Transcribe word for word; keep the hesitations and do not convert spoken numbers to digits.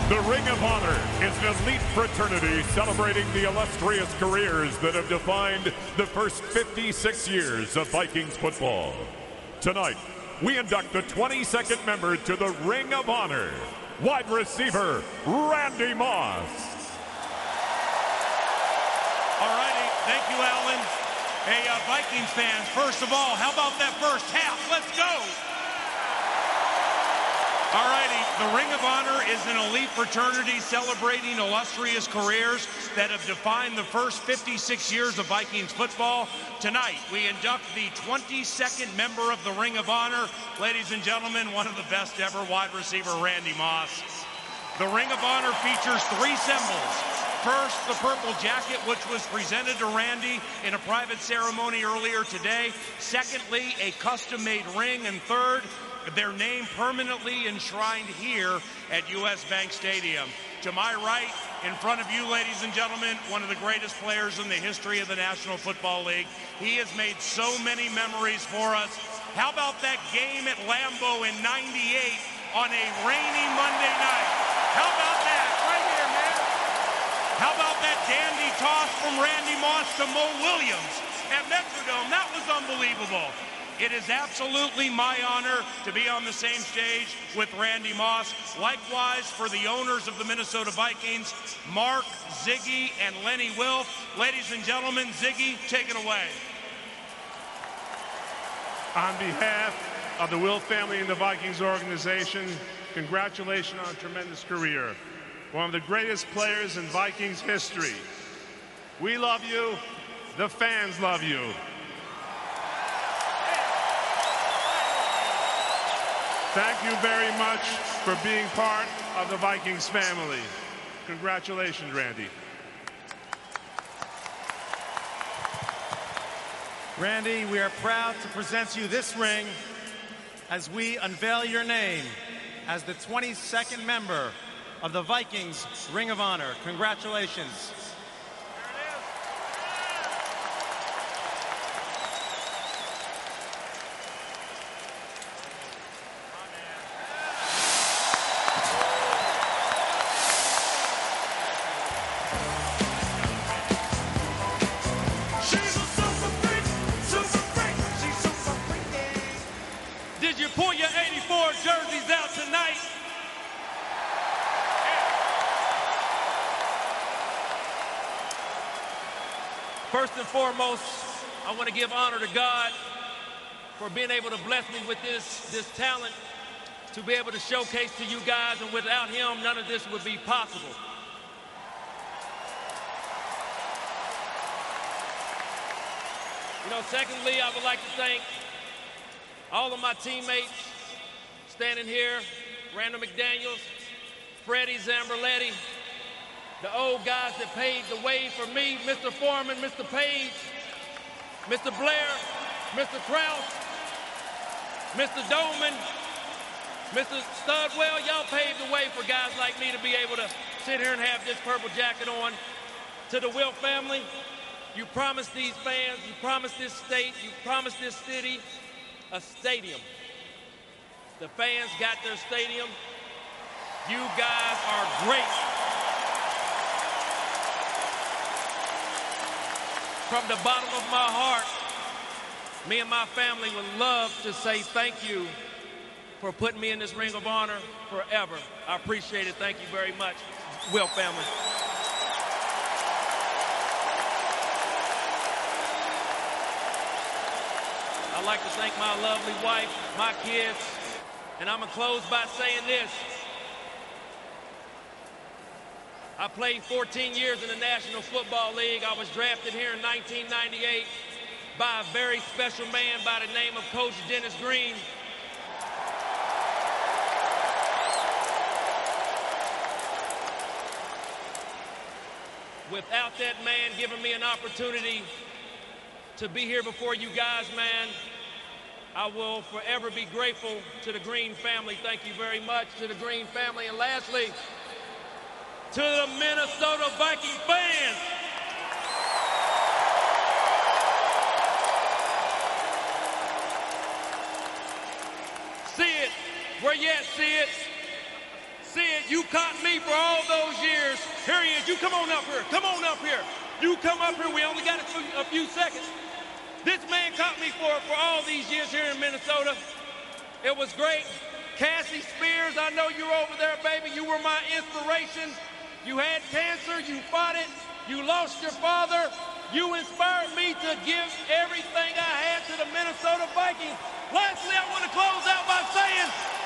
The Ring of Honor is an elite fraternity celebrating the illustrious careers that have defined the first fifty-six years of Vikings football. Tonight, we induct the twenty-second member to the Ring of Honor, wide receiver Randy Moss. All righty, thank you, Alan. Hey, uh, Vikings fans, first of all, how about that first half? Let's go! All righty, the Ring of Honor is an elite fraternity celebrating illustrious careers that have defined the first fifty-six years of Vikings football. Tonight, we induct the twenty-second member of the Ring of Honor. Ladies and gentlemen, one of the best ever, wide receiver Randy Moss. The Ring of Honor features three symbols. First, the purple jacket, which was presented to Randy in a private ceremony earlier today. Secondly, a custom-made ring. And third, their name permanently enshrined here at U S Bank Stadium. To my right, in front of you, ladies and gentlemen, one of the greatest players in the history of the National Football League. He has made so many memories for us. How about that game at Lambeau in ninety-eight on a rainy Monday night? How about that? Right here, man. How about that dandy toss from Randy Moss to Mo Williams at Metrodome? That was unbelievable. It is absolutely my honor to be on the same stage with Randy Moss. Likewise, for the owners of the Minnesota Vikings, Mark, Ziggy, and Lenny Wilf. Ladies and gentlemen, Ziggy, take it away. On behalf of the Wilf family and the Vikings organization, congratulations on a tremendous career. One of the greatest players in Vikings history. We love you. The fans love you. Thank you very much for being part of the Vikings family. Congratulations, Randy. Randy, we are proud to present you this ring as we unveil your name as the twenty-second member of the Vikings Ring of Honor. Congratulations. Did you pull your eighty-four jerseys out tonight? First and foremost, I want to give honor to God for being able to bless me with this, this talent to be able to showcase to you guys, and without him, none of this would be possible. You know, secondly, I would like to thank all of my teammates standing here, Randall McDaniels, Freddie Zamberletti, the old guys that paved the way for me, Mister Foreman, Mister Page, Mister Blair, Mister Krause, Mister Doman, Mister Studwell. Y'all paved the way for guys like me to be able to sit here and have this purple jacket on. To the Wilf family, you promised these fans, you promised this state, you promised this city a stadium. The fans got their stadium. You guys are great. From the bottom of my heart, me and my family would love to say thank you for putting me in this Ring of Honor forever. I appreciate it. Thank you very much, Wilf family. I'd like to thank my lovely wife, my kids, and I'm gonna close by saying this. I played fourteen years in the National Football League. I was drafted here in nineteen ninety-eight by a very special man by the name of Coach Dennis Green. Without that man giving me an opportunity to be here before you guys, man, I will forever be grateful to the Green family. Thank you very much to the Green family. And lastly, to the Minnesota Viking fans. See it. Where you at? See it. said you caught me for all those years. Here he is. You come on up here. Come on up here. You come up here. We only got a few, a few seconds. This man caught me for, for all these years here in Minnesota. It was great. Cassie Spears, I know you're over there, baby. You were my inspiration. You had cancer. You fought it. You lost your father. You inspired me to give everything I had to the Minnesota Vikings. Lastly, I want to close out by saying,